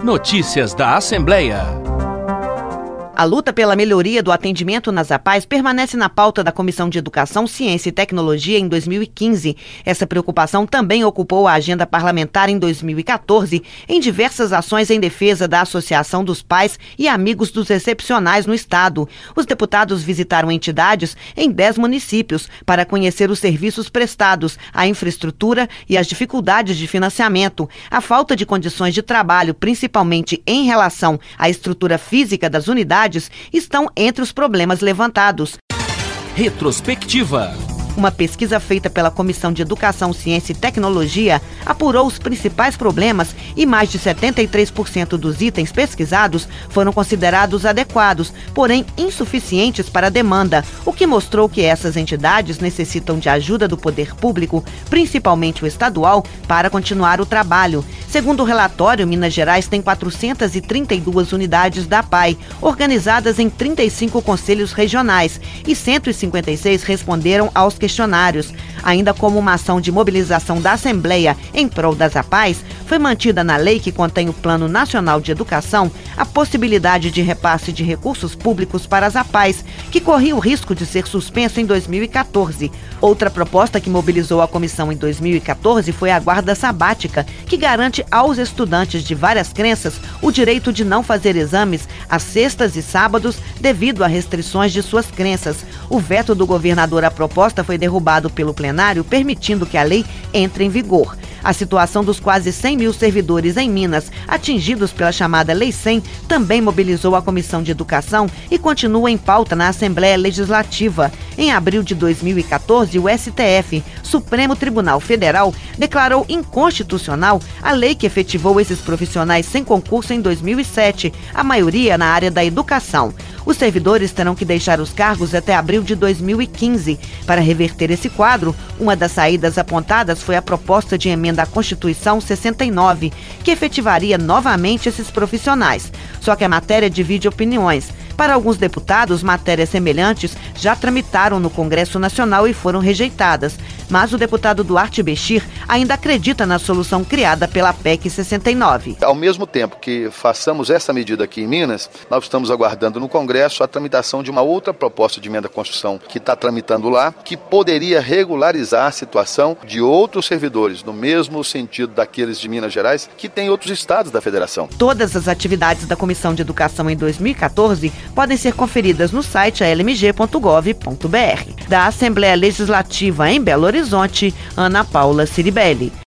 Notícias da Assembleia. A luta pela melhoria do atendimento nas APAES permanece na pauta da Comissão de Educação, Ciência e Tecnologia em 2015. Essa preocupação também ocupou a agenda parlamentar em 2014, em diversas ações em defesa da Associação dos Pais e Amigos dos Excepcionais no Estado. Os deputados visitaram entidades em 10 municípios para conhecer os serviços prestados, a infraestrutura e as dificuldades de financiamento. A falta de condições de trabalho, principalmente em relação à estrutura física das unidades, estão entre os problemas levantados. Retrospectiva. Uma pesquisa feita pela Comissão de Educação, Ciência e Tecnologia apurou os principais problemas e mais de 73% dos itens pesquisados foram considerados adequados, porém insuficientes para a demanda, o que mostrou que essas entidades necessitam de ajuda do poder público, principalmente o estadual, para continuar o trabalho. Segundo o relatório, Minas Gerais tem 432 unidades da APAE, organizadas em 35 conselhos regionais, e 156 responderam aos questionários. Ainda como uma ação de mobilização da Assembleia em prol das APAES, foi mantida na lei que contém o Plano Nacional de Educação a possibilidade de repasse de recursos públicos para as APAES, que corria o risco de ser suspenso em 2014. Outra proposta que mobilizou a comissão em 2014 foi a guarda sabática, que garante aos estudantes de várias crenças o direito de não fazer exames às sextas e sábados devido a restrições de suas crenças. O veto do governador à proposta foi derrubado pelo plenário, permitindo que a lei entre em vigor. A situação dos quase 100 mil servidores em Minas, atingidos pela chamada Lei 100, também mobilizou a Comissão de Educação e continua em pauta na Assembleia Legislativa. Em abril de 2014, o STF, Supremo Tribunal Federal, declarou inconstitucional a lei que efetivou esses profissionais sem concurso em 2007, a maioria na área da educação. Os servidores terão que deixar os cargos até abril de 2015. Para reverter esse quadro, uma das saídas apontadas foi a proposta de emenda à Constituição 69, que efetivaria novamente esses profissionais. Só que a matéria divide opiniões. Para alguns deputados, matérias semelhantes já tramitaram no Congresso Nacional e foram rejeitadas. Mas o deputado Duarte Bechir ainda acredita na solução criada pela PEC 69. Ao mesmo tempo que façamos essa medida aqui em Minas, nós estamos aguardando no Congresso a tramitação de uma outra proposta de emenda à Constituição que está tramitando lá, que poderia regularizar a situação de outros servidores, no mesmo sentido daqueles de Minas Gerais, que tem outros estados da federação. Todas as atividades da Comissão de Educação em 2014 podem ser conferidas no site almg.gov.br. Da Assembleia Legislativa em Belo Horizonte, Ana Paula Ciribelli.